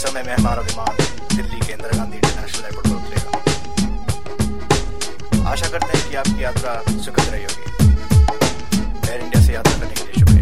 समय में हमारा विमान दिल्ली के इंदिरा गांधी इंटरनेशनल एयरपोर्ट पर उतरेगा। आशा करते हैं कि आपकी यात्रा सुखद रही होगी। एयर इंडिया से यात्रा करने के लिए शुक्रिया।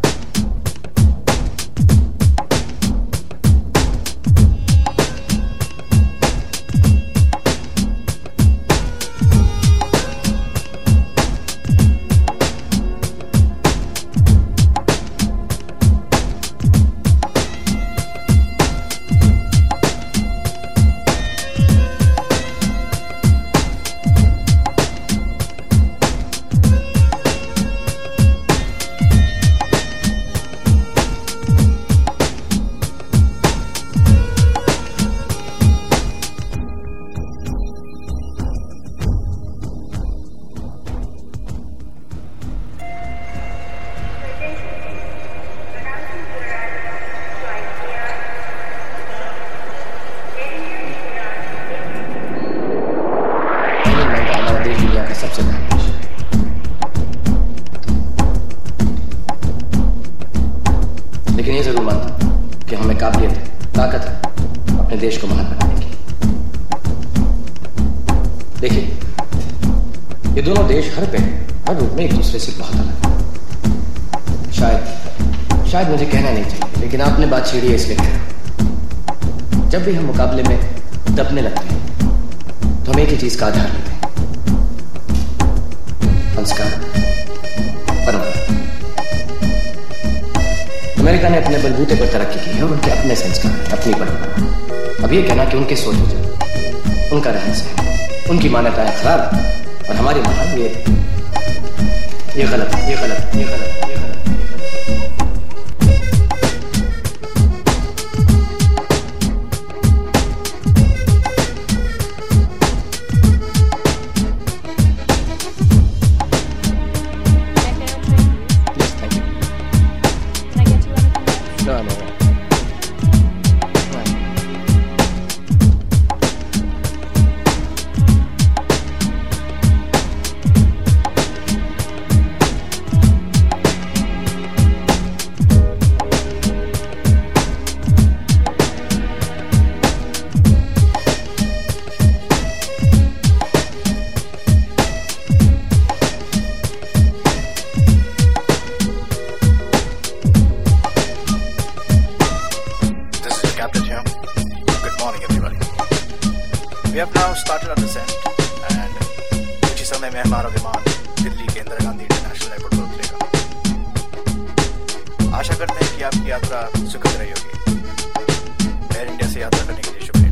सबसे बड़ा देश है। लेकिन ये जरूर मानता कि हमें काबिलियत है, ताकत है अपने देश को महान बनाने की। देखिए, ये दोनों देश हर रूप में एक दूसरे से बहुत अलग है। शायद मुझे कहना नहीं चाहिए, लेकिन आपने बात छेड़ी है इसलिए कह रहा हूं। जब भी हम मुकाबले में दबने लगते हैं तो हम एक ही चीज का आधार लेते हैं, संस्कार, परंपरा। अमेरिका ने अपने बलबूते पर तरक्की की है और उनके अपने संस्कार, अपनी परंपरा। अब ये कहना कि उनकी सोच वजह, उनका रहन सहन, उनकी मान्यताएं खराब है और हमारी महान, ये गलत है, ये गलत है, ये गलत है, ये गलत है। No, no. We have now started our descent and कुछ ही समय में हमारा विमान दिल्ली के इंदिरा गांधी इंटरनेशनल एयरपोर्ट पर उतरेगा। आशा करते हैं कि आपकी यात्रा सुखद रही होगी। एयर इंडिया से यात्रा करने के लिए शुक्रिया।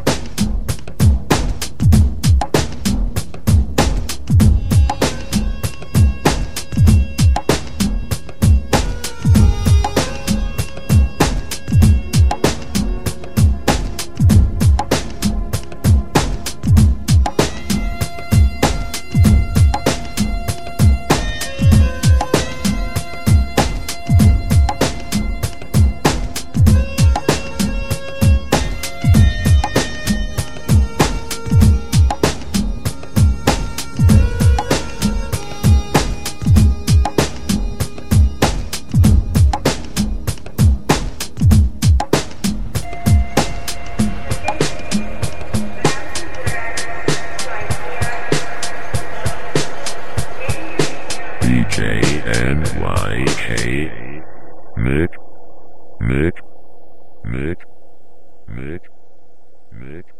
JNYK Mick